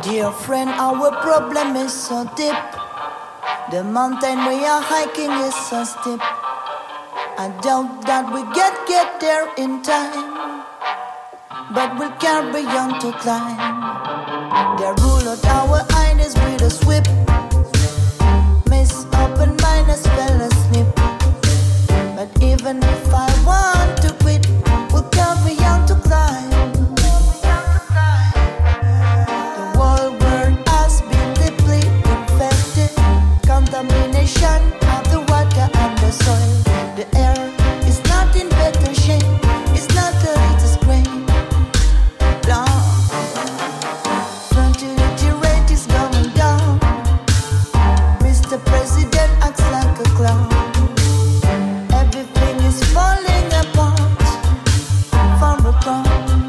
Dear friend, our problem is so deep. The mountain we are hiking is so steep. I doubt that we get there in time, but we'll carry on to climb. They rule out our eyes with a sweep. Miss open minus fell asleep. But even if I want to quit, we'll carry on to climb. The whole world has been deeply infected. Contamination of the water and the soil. The air is not in better shape. It's not the latest grain. No. Fertility rate is going down. Mr. President acts like a clown. Everything is falling apart from the ground.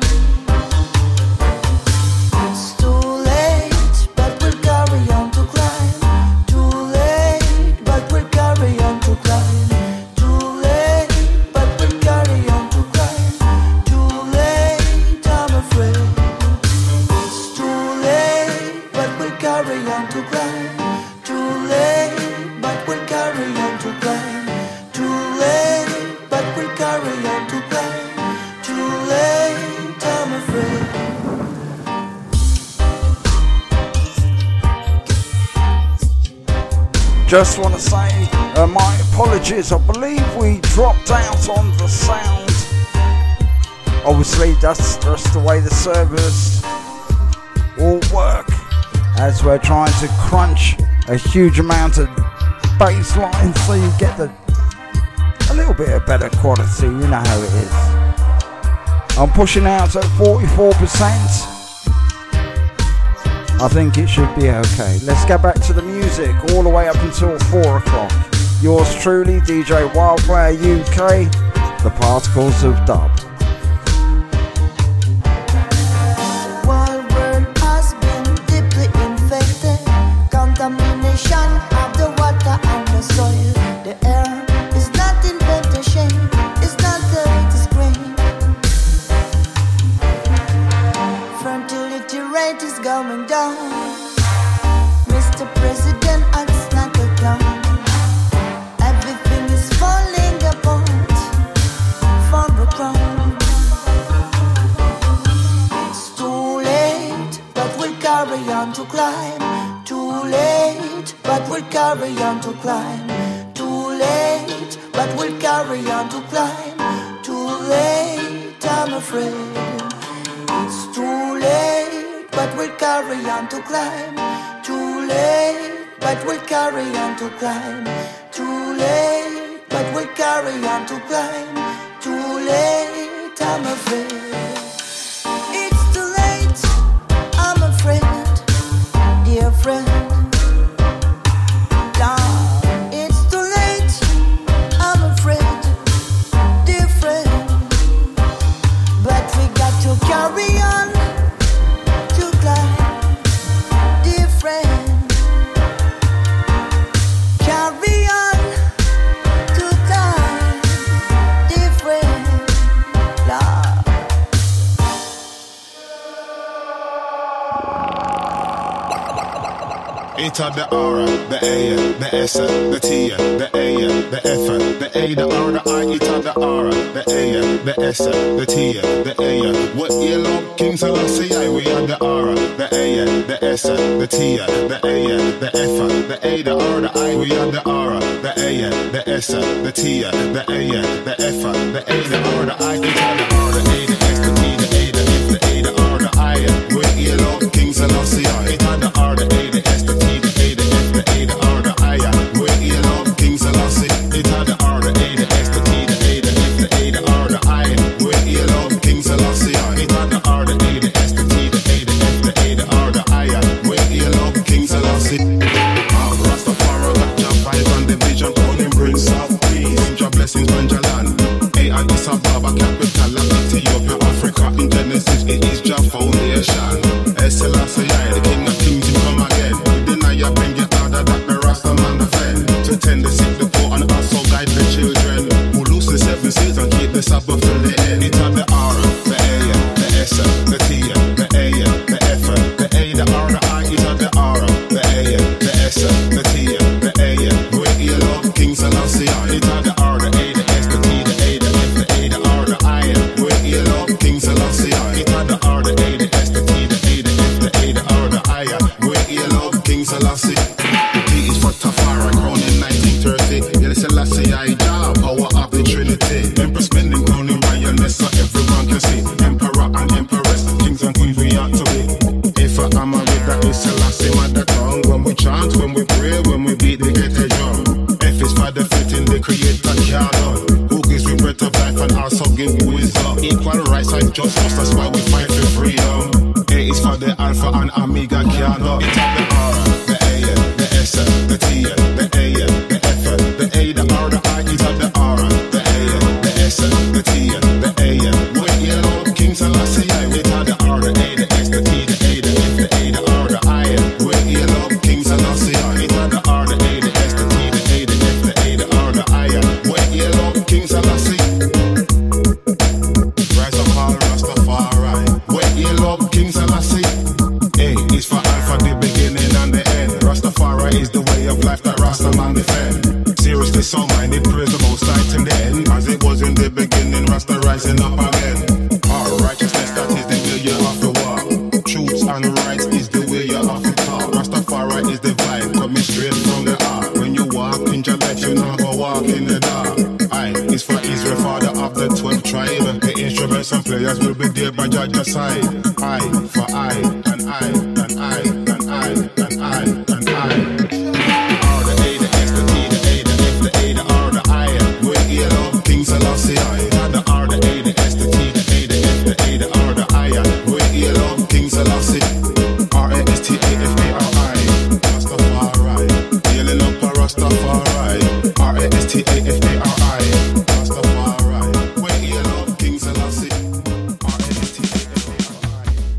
It's too late, but we'll carry on to climb. Too late, but we'll carry on to climb. Too late, but we'll carry on to climb. Too late, I'm afraid. It's too late, but we'll carry on to climb. Too late, but we'll carry on to climb. Too late, but we'll carry on to climb. Too late, I'm afraid. Just want to say my apologies. I believe we dropped out on the sound. Obviously, that's just the way the servers will work as we're trying to crunch a huge amount of bass line so you get a little bit of better quality. You know how it is. I'm pushing out at 44%. I think it should be okay. Let's get back to the music all the way up until 4 o'clock. Yours truly, DJ Wildfire UK, the Particles of Dub. The world has been deeply infected. Contamination of the water and the soil. The air is not in better shape. It's not the latest grain. Fertility rate is going down. Mr. President acts like a clown. Everything is falling apart from the ground. It's too late, but we'll carry on to climb. Too late, but we'll carry on to climb. Too late, but we'll carry on to climb. Too late, I'm afraid. It's too late, but we'll carry on to climb. Too late, but we'll carry on to climb. Too late, but we'll carry on to climb. Too late, I'm afraid. It's too late, I'm afraid, dear friend. Nah, it's too late, I'm afraid, dear friend. But we got to carry on to climb, dear friend. Carry on to climb, dear friend. Love. It's the aura, the A, the S, the T, the A, the F, the A, the R, the I. It's the aura, the A, the S, the T, the A. What you love, King Selassie, we are the aura, the A, the S, the T, the A, the F, the A, the R, the I. We are the aura, the A, the S, the T, the A, the F, the A, the R, the I. It's the R, the A, the S, the T, the A, the F, the A, the R, the I. What you love, King Selassie, it's the R, the A, the S, the T. It is your foundation. Selassie, the king of kings, you come again. Deny you bring you out of that, the Rasta man defend. To tend the sick, the poor, and also guide the children. Who loose the 7 seas and keep the Sabbath till the end. It had the R, the A, the S, the T, the A, the F, the A, the R, the I. give wisdom. Equal rights and justice, that's why we fight for freedom. A is for the Alpha and Omega, can't know. It's the R, the A, the S, the T, the A, the F, the A, the R, the I. It's the R, the A, the S, the T, the A. When you love King Selassie, it's the R, the A, the S, the T, the A, the F, the A, the R, the I. When you love King Selassie, it's the R, the A, the S, the T, the A, the F, the A, the R, the I. When you love King Selassie, rise up all Rastafari. When you love King Selassie, A is for Alpha, the beginning and the end. Rastafari is the way of life that Rastaman defend. Seriously, so minded, praise the most sight in the end. As it was in the beginning, Rasta rising up again. Our righteousness, that is the way you have to walk. Truths and rights is the way you have to talk. Rastafari is the vibe coming straight from the heart. When you walk in your life, you never walk in the dark. I is for Israel, father of the 12 tribe. The instruments and players will be there by Judge's side. I for I, and I, and I, and I, and I, and I. R, the A, the S, the T, the A, the F, the A, the R, the I. When you love King Selassie, the R, the A, the S, the T, the A, the F, the A, the R, the I. When you love King Selassie, R-A-S-T-A-F-A-R-I. Rastafari, yelling up a Rastafari. R-A-S-T-A-F-A-R-I. Rastafari, when you love King Selassie, R-A-S-T-A-F-A-R-I.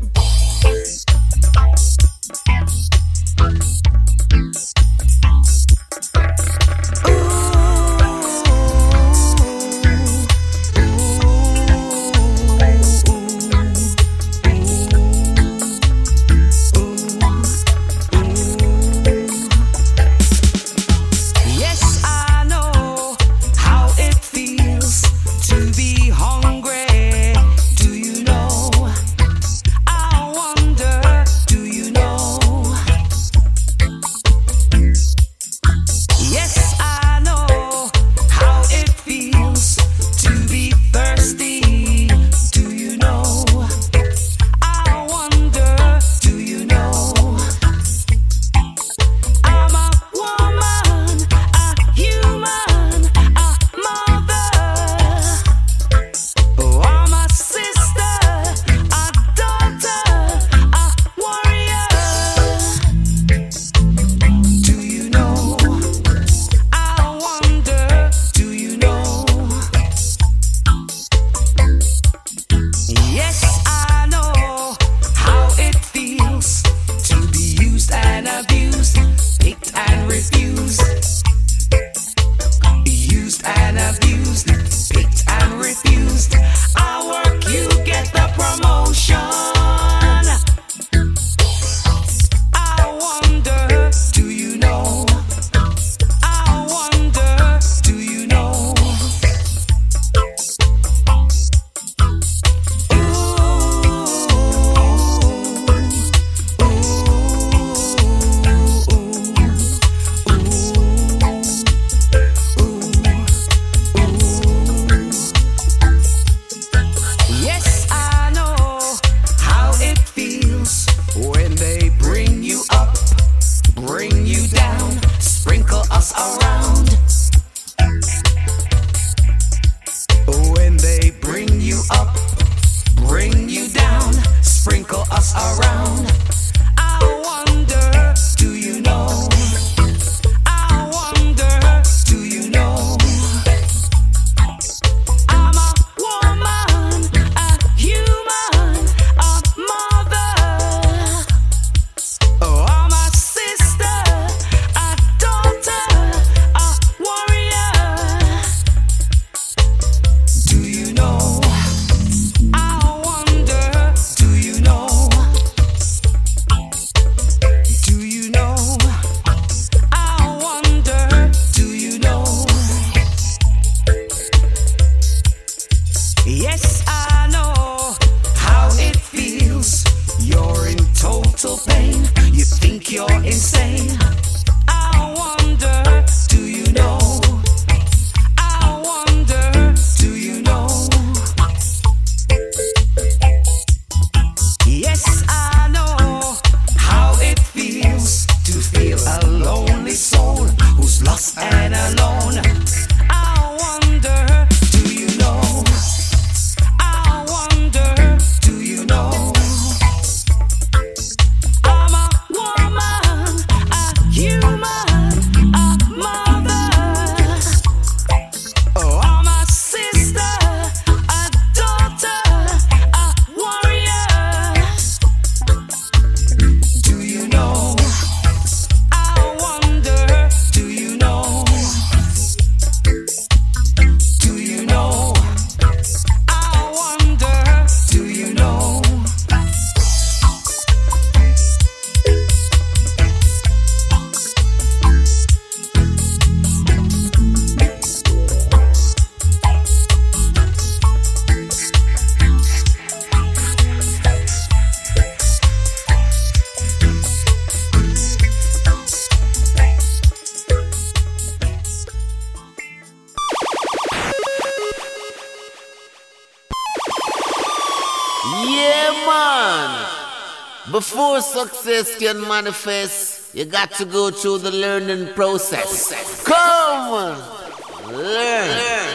Yes, I know how it feels to be hungry. Do you know? I wonder, do you know? Yes, I know how it feels to be thirsty. Do you know? I wonder, do you know? I'm a woman, a human, a mother. Oh, I'm a sister, a daughter, a warrior. Do you know? I wonder, do you know? Yes, I know how it feels to be used and abused, picked and refused. Used and abused, picked and refused. I work, you get the promotion. I wonder, do you know? I wonder, do you know? Yes, I know how it feels when they bring you up, bring you down, sprinkle us around. When they bring you up, bring you down, sprinkle us around. I wonder, do you know? I wonder, do you know? I'm a woman, a human, a mother. Oh, I'm a sister, a daughter, a warrior. Do you know? I wonder, do you know? Do you know? I wonder, do you know? Yes, I know how it feels. You're in total pain. You think you're insane. I wonder, do you know? I wonder, do you know? Yes, I know how it feels to feel a lonely soul who's lost and alone. I wonder, do you know? Yeah, man. Before success can manifest, you got to go through the learning process. Come on, learn.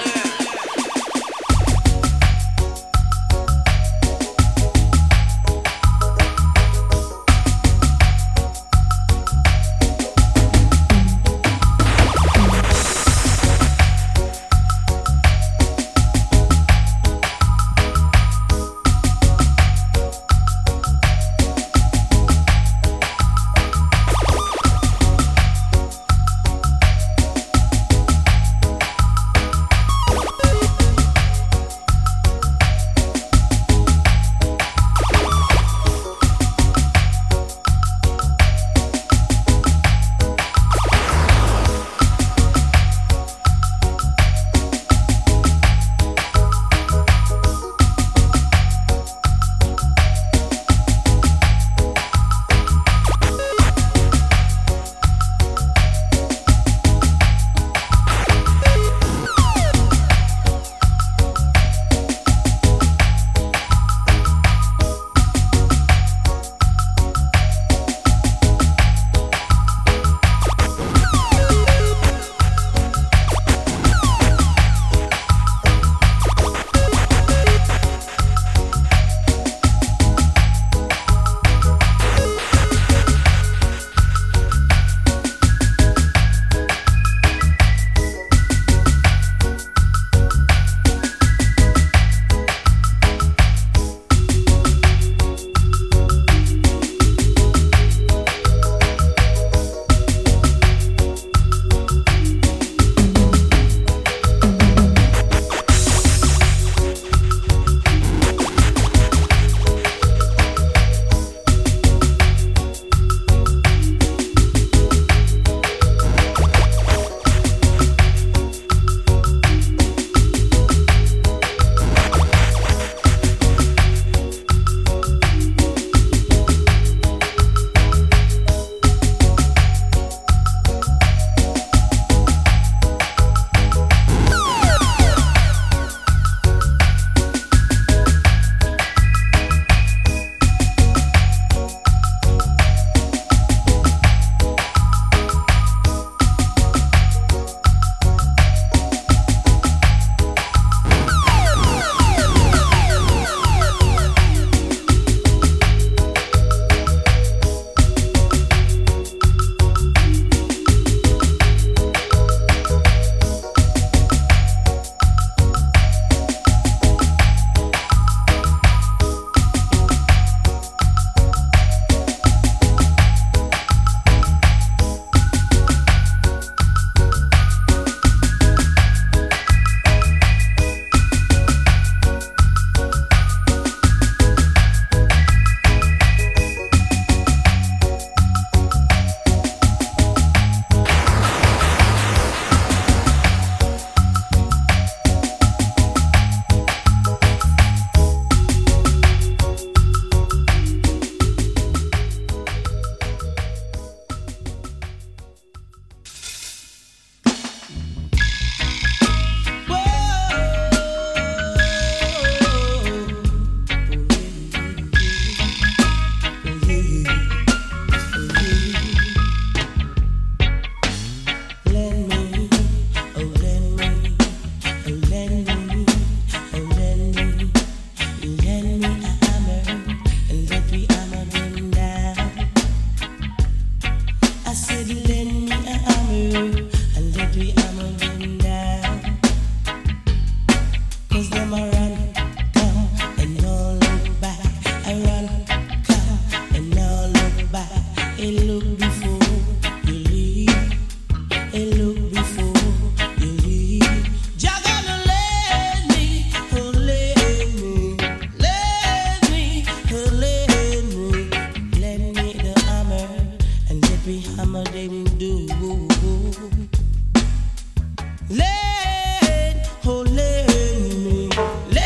Let, oh, let me, let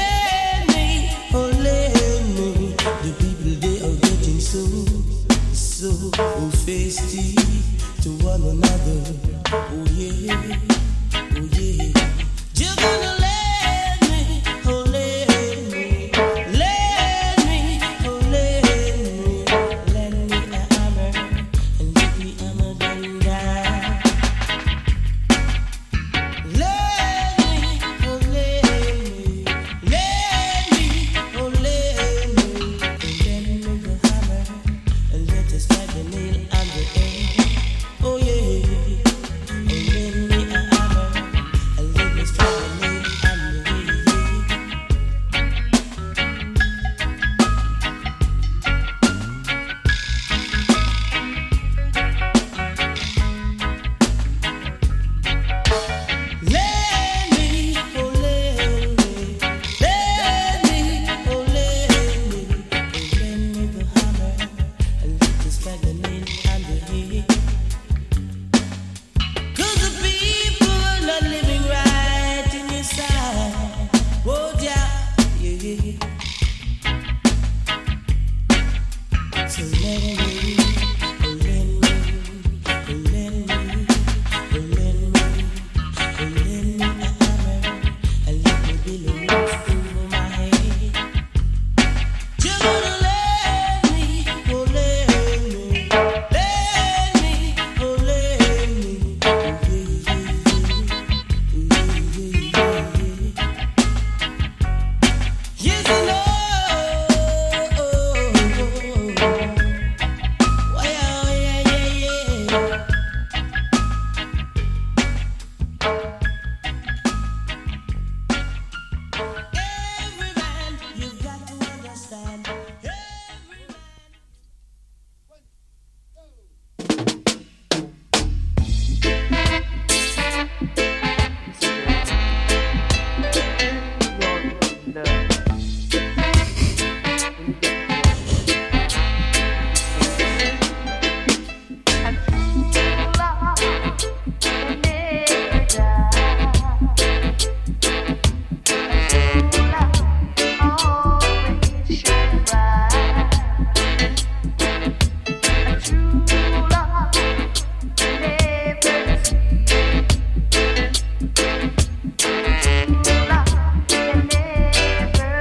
Never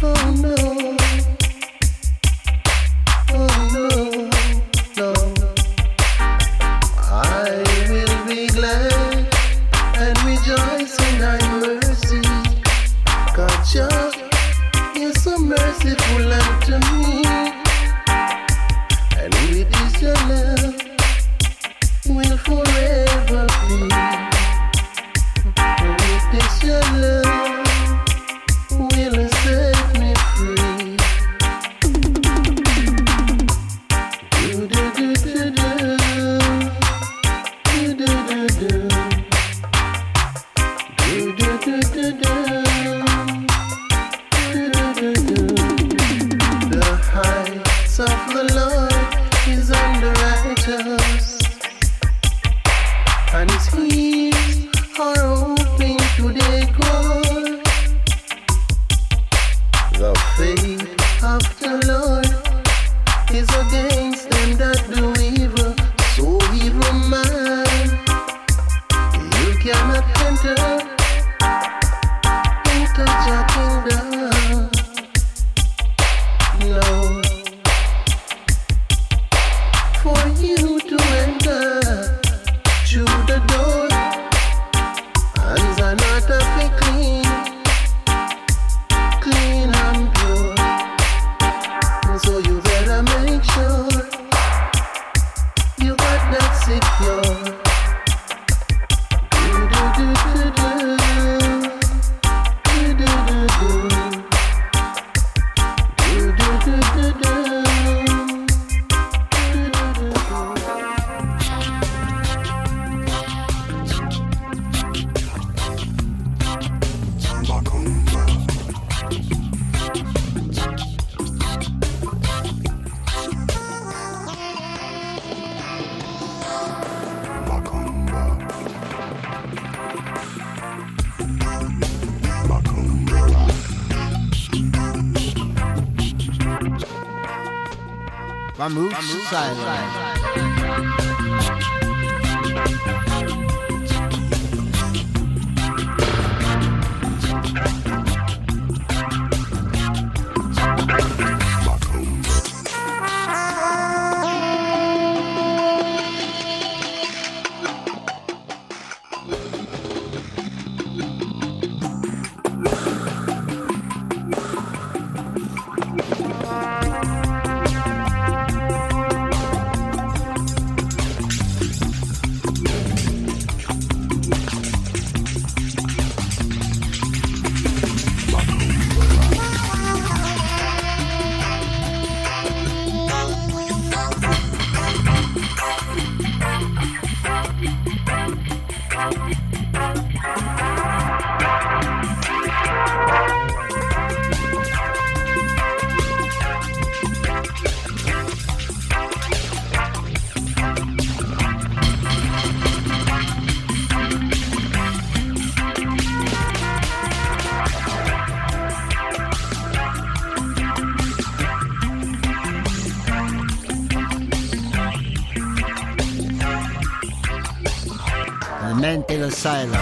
Mental Asylum.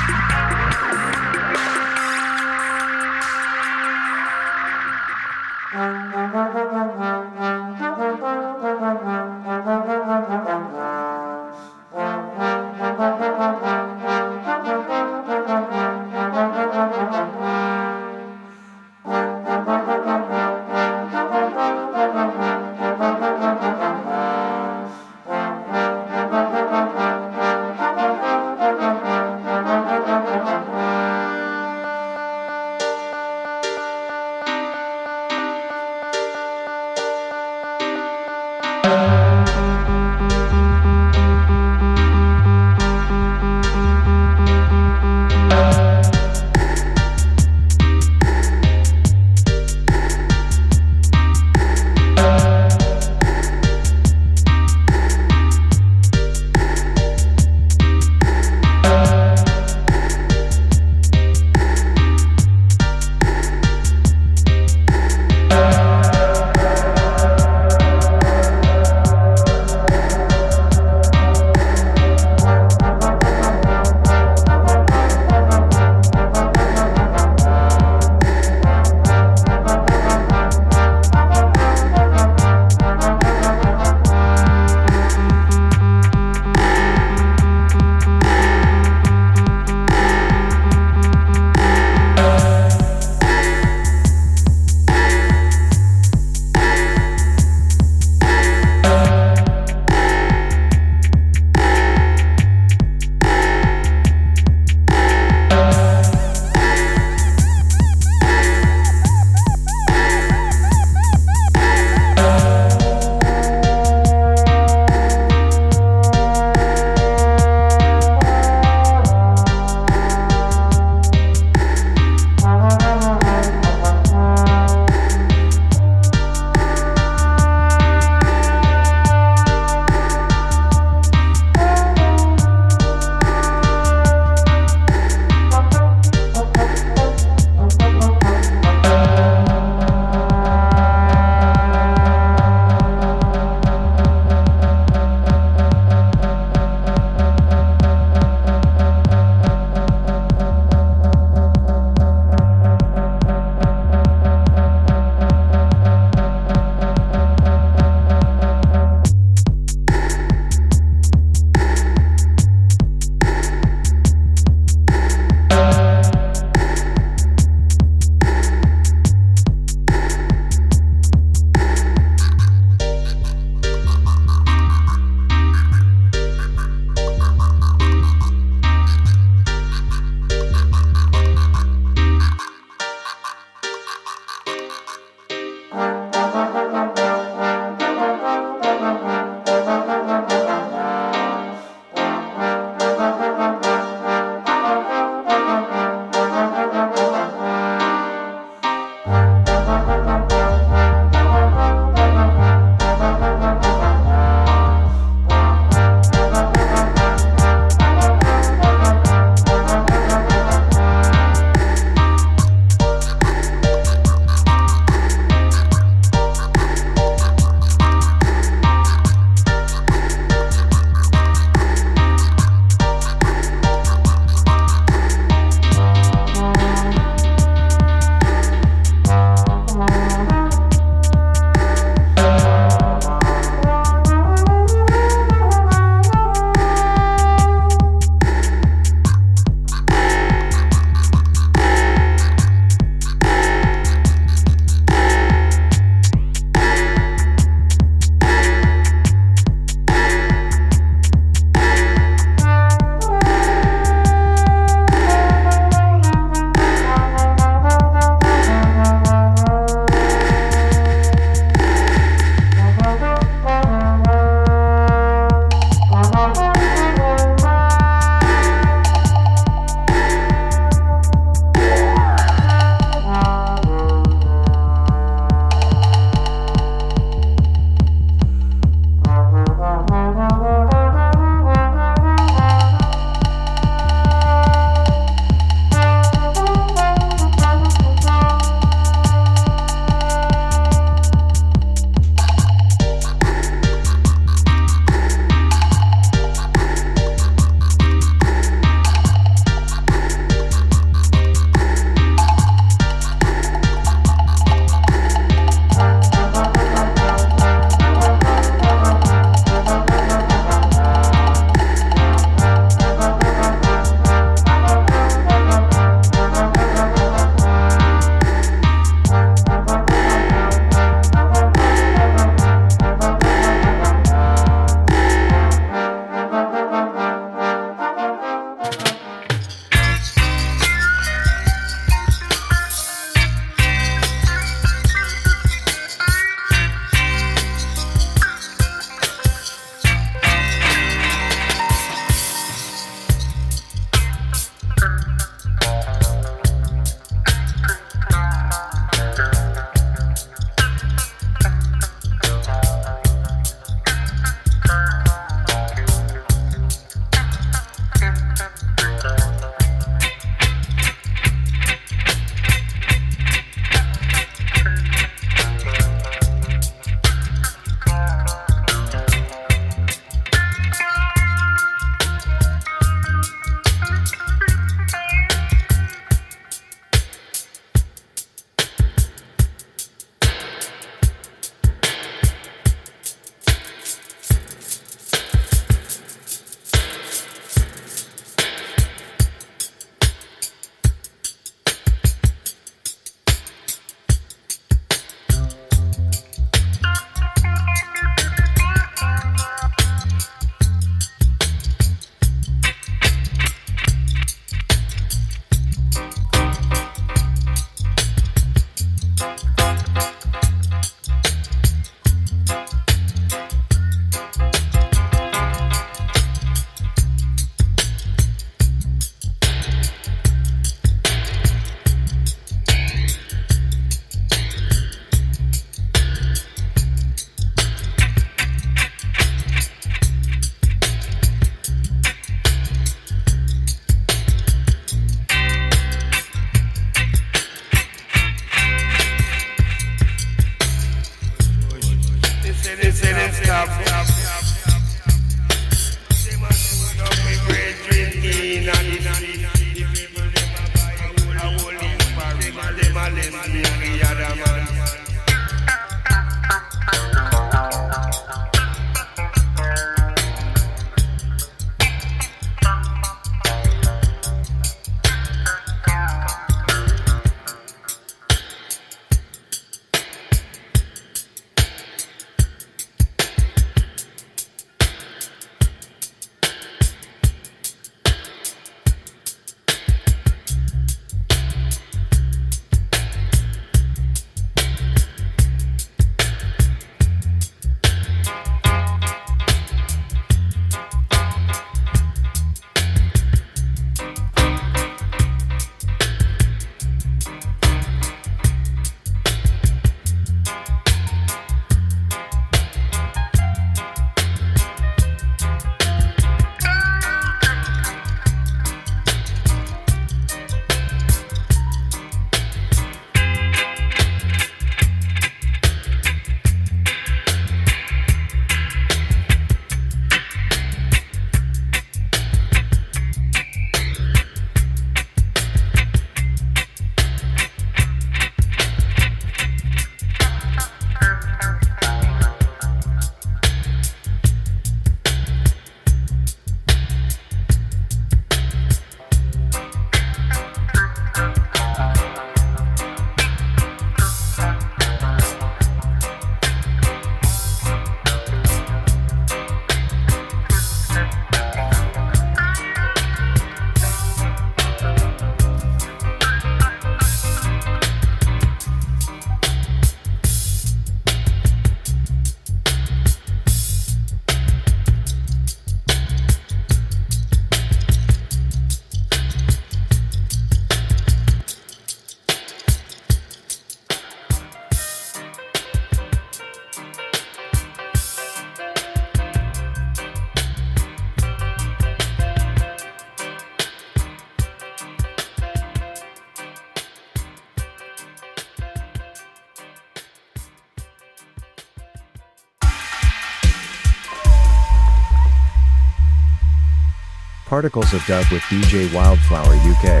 Particles of Dub with DJ Wildflower UK.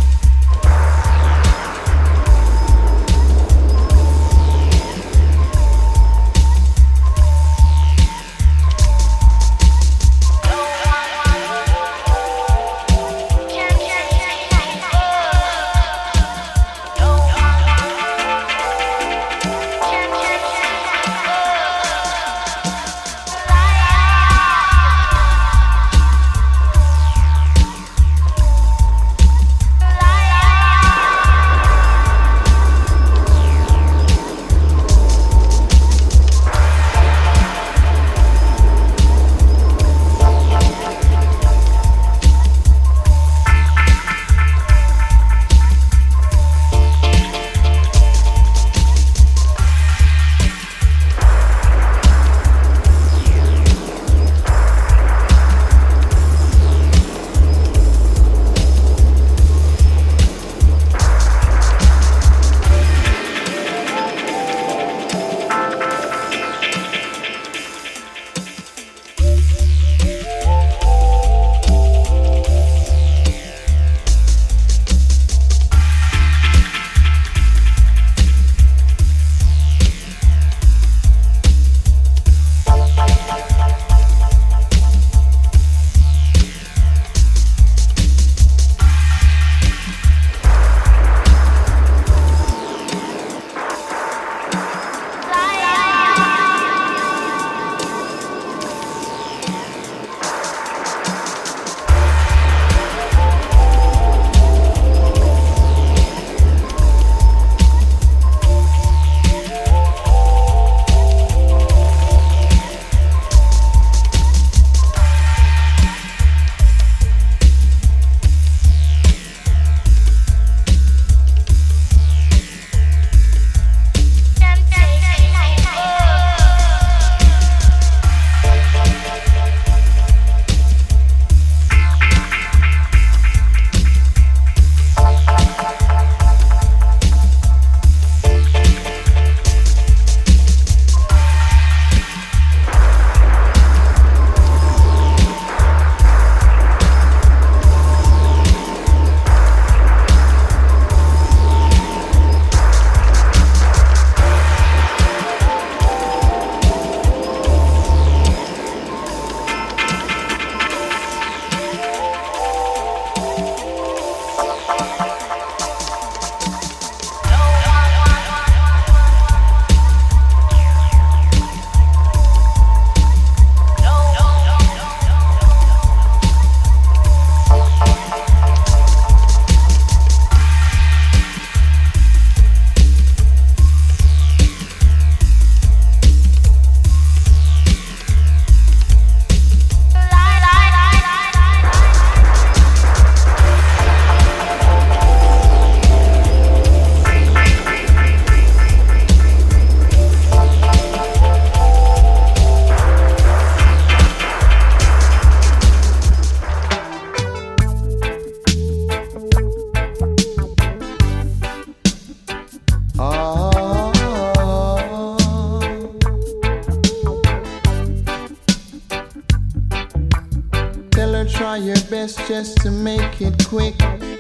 try your best just to make it quick.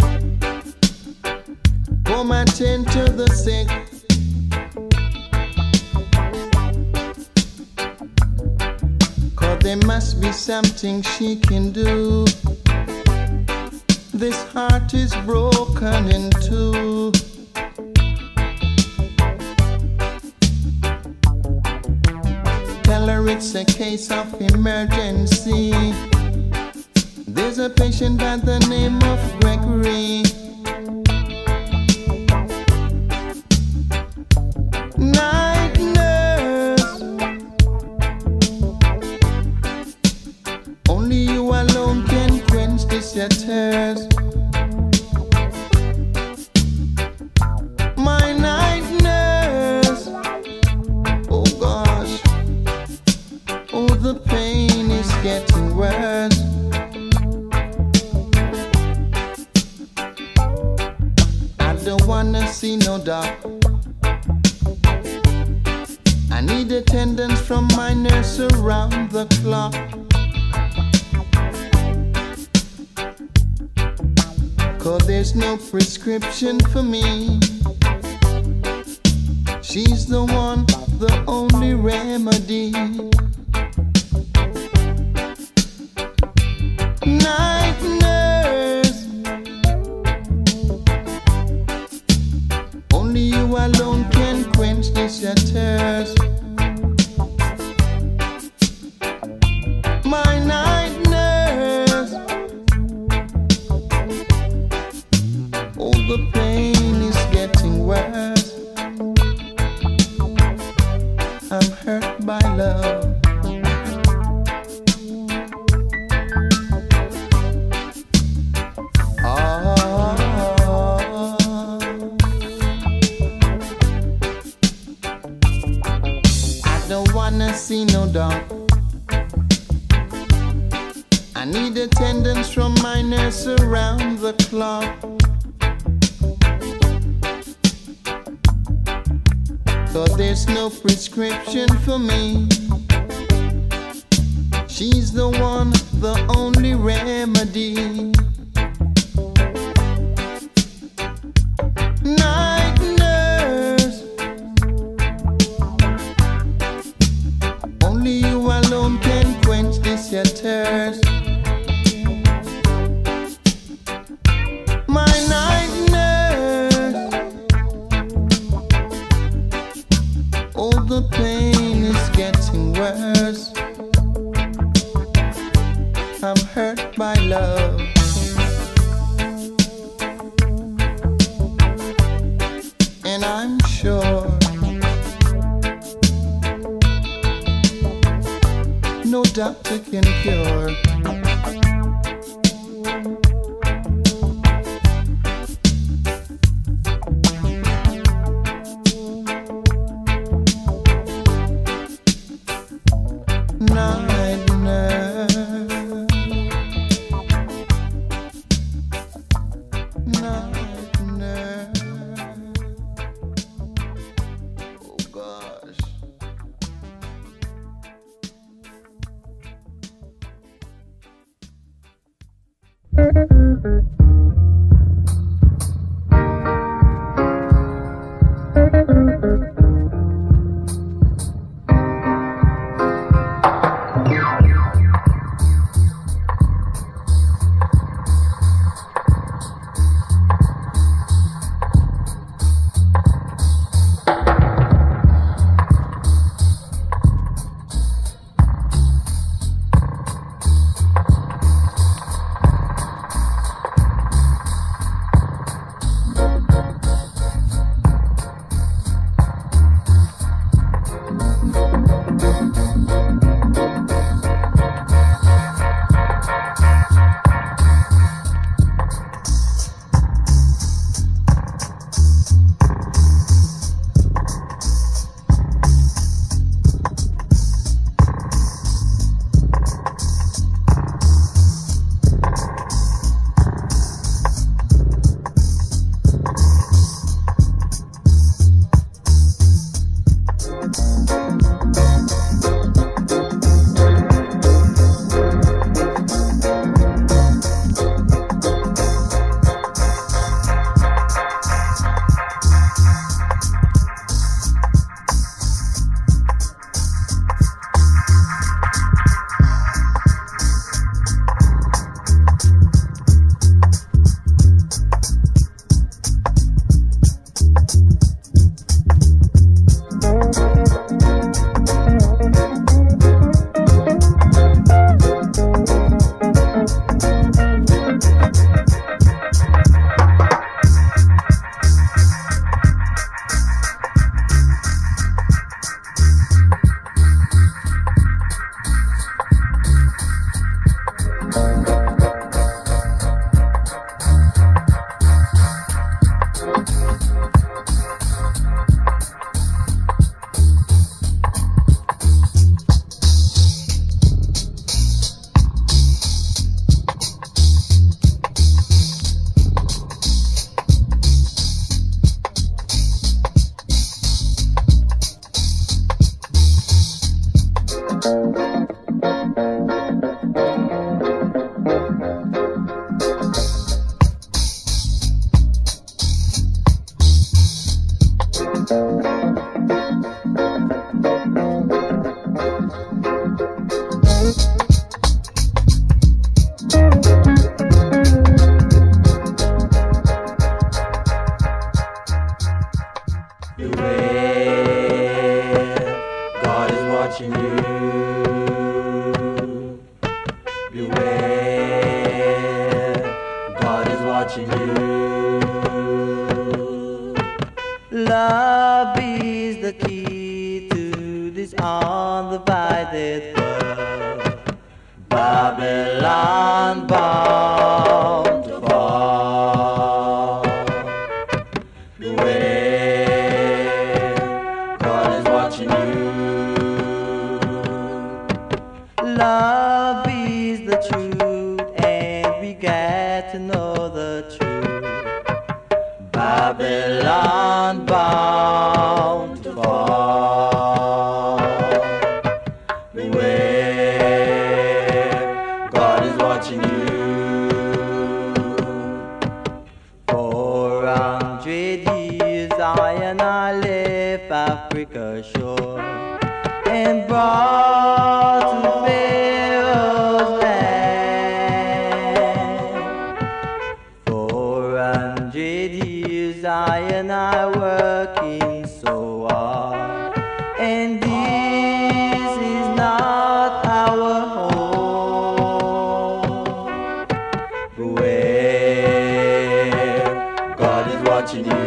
Come and tend to the sick. Cause there must be something she can do. This heart is broken in two. Tell her it's a case of emergency. There's a patient by the name of Gregory. Night nurse, only you alone can quench this your thirst. My night nurse, oh gosh, oh the pain is getting worse. I don't wanna see no doc. I need attendance from my nurse around the clock. 'cause there's no prescription for me. She's the one, the only remedy. Night nurse, only you alone can quench this your thirst. My night nurse, oh, the pain is getting worse. I'm hurt by love. I don't wanna see no dog. I need attendance from my nurse around the clock. Cause there's no prescription for me. She's the one, the only remedy. Night nurse, only you alone can quench this your thirst. My night nurse, oh, the pain is getting worse. I'm hurt by love. And I'm sure no doctor can cure. Night nurse, night nurse. Oh gosh. Beware, God is watching you. Beware, God is watching you. Love is the key to this undivided world. Babylon bound to fall. Beware, God is watching you. Love is the truth, and we get to know the truth. Babylon bound to fall. Beware, God is watching you. 400 years I and I left Africa's shore and brought to Pharaoh's land. 400 years I and I working so hard, and this is not our home. Beware, God is watching you.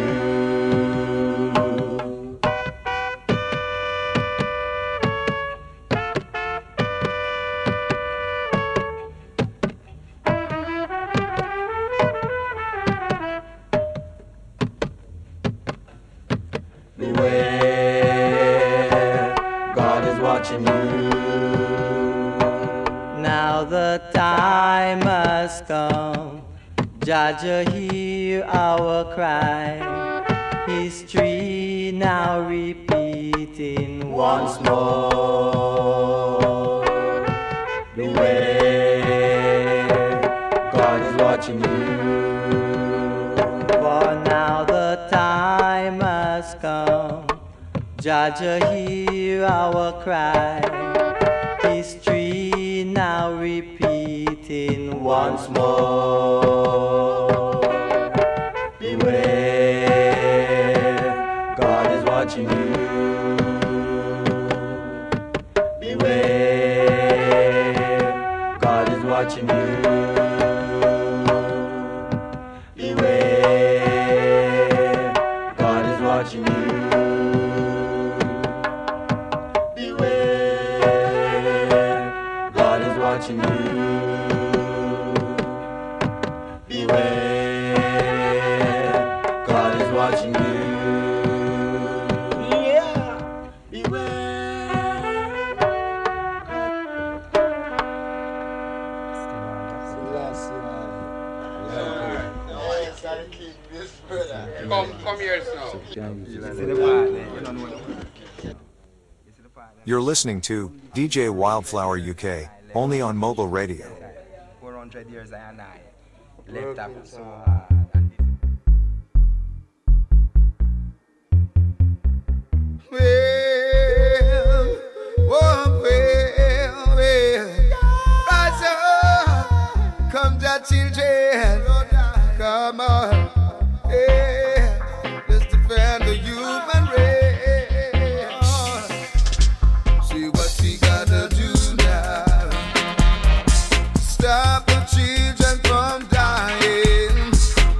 Beware, God is watching you. Now the time has come, Jaja, hear our cry. History now repeating once more. Beware, God is watching you. For now the time has come, Jaja, hear our cry. History now repeating once more. Beware, God is watching you. Beware, God is watching you. Beware, God is watching you. Beware, God is watching you. Beware, God is watching you. Yeah, beware. Come here, now. You're listening to DJ Wildflower UK, only on Mogul Radio. 400 years I and I left up so rise up, come the children, come on, yeah, let's defend the human race. See what we gotta do now, stop the children from dying.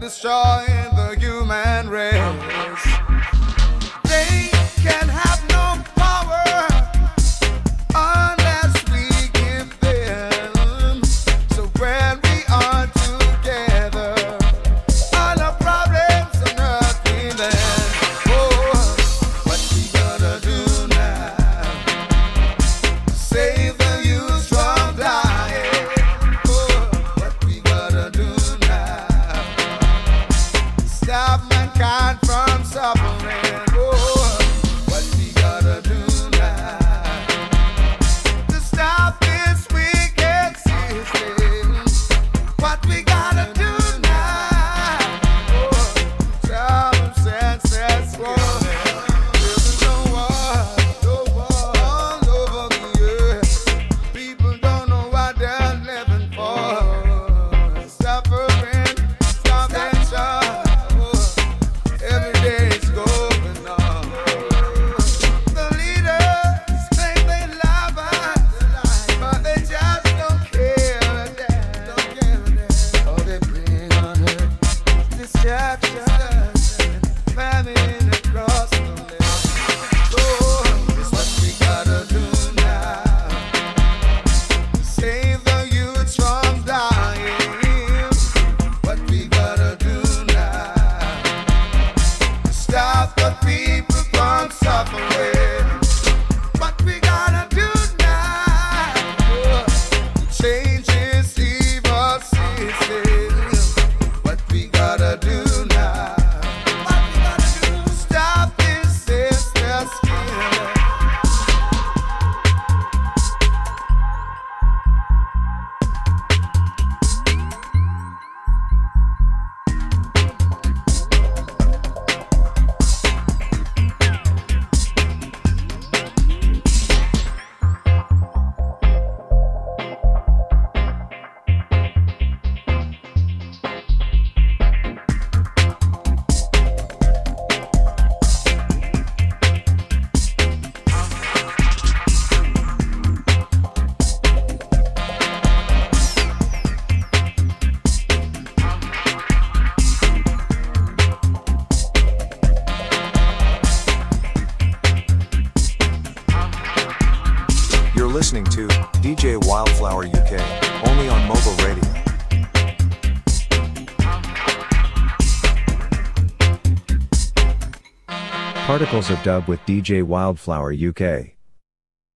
destroying the human race. They can have no power unless we give them. So when we are together, all our problems are nothing then. Oh, what we gotta do now? Save the youth from dying. Oh, what we gotta do now? Stop mankind from suffering. Oh, what we gotta do now? To stop this wicked system. What we gotta do now? Oh, time senses war. There's no war all over the earth. People don't know what they're living for. Suffering, starvation. Every day it's going on. The leaders think they love us, but they just don't care. Oh, they bring on her destruction, famine across the land. Oh, it's what we gotta do now. Save the youth from dying. What we gotta do now? Stop the people from suffering. What we gotta do now? Change this evil system. What we gotta do now? What we gotta do? Stop this senseless killing. You're listening to DJ Wildflower UK, only on Mobile Radio. Particles of Dub with DJ Wildflower UK.